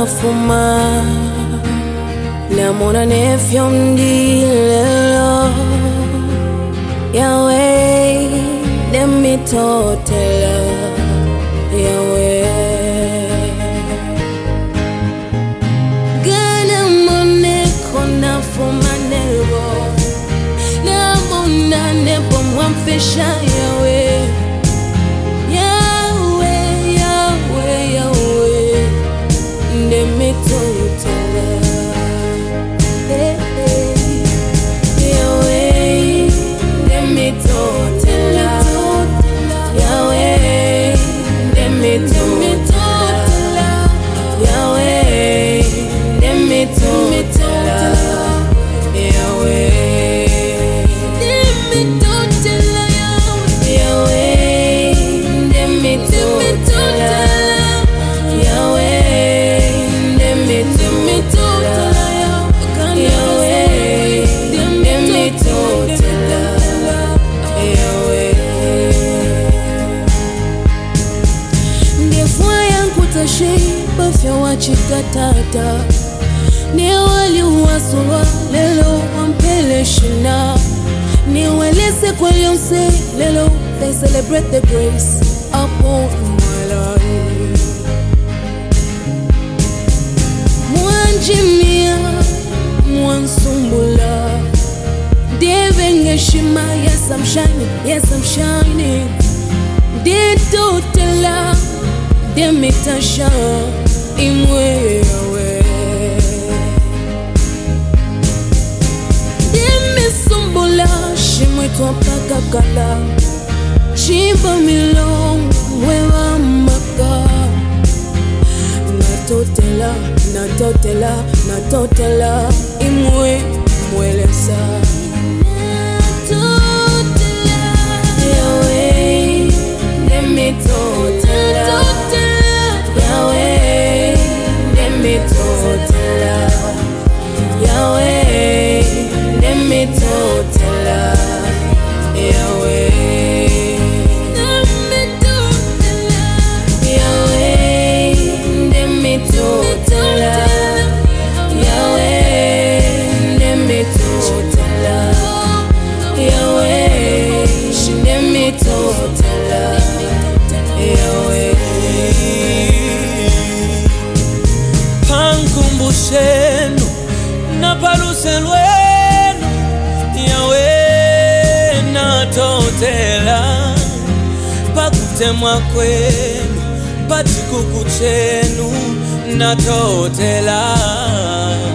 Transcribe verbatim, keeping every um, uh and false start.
fuma na mona nefyom dilelo Yahweh demi totela Yahweh Gana mone kona fuma nebo na mona nebo mwamfisha Yahweh Yahweh Yahweh Yahweh demi totela Yahweh demi totela Yahweh demi totela Yahweh demi totela Yahweh demi totela Yahweh demi totela Yahweh demi totela Yahweh demi totela Yahweh Ngefwaya nkutashi bafya wachikatata Ni wali uwasura lelo wampele shina Ni walese kwa lionse lelo They celebrate the grace upon my life Mwanjimia Mwansumbula Devengeshima Yes I'm shining, yes I'm shining De totela Demitasha Imwe Yahweh Demisumbula Shimwe twapakakala Chimba milong Wewa maka Natotela, natotela, natotela Imwe mwelesa Natotela Yahweh demi totela Yahweh demi totela Yahweh demi totela Yahweh demi totela Yahweh demi totela Yahweh demi totela Yahweh demi totela Yahweh Pankumbushenu na paluselwenu Yahweh na totela Pakutemwa kwenu Patikuku chenu na totela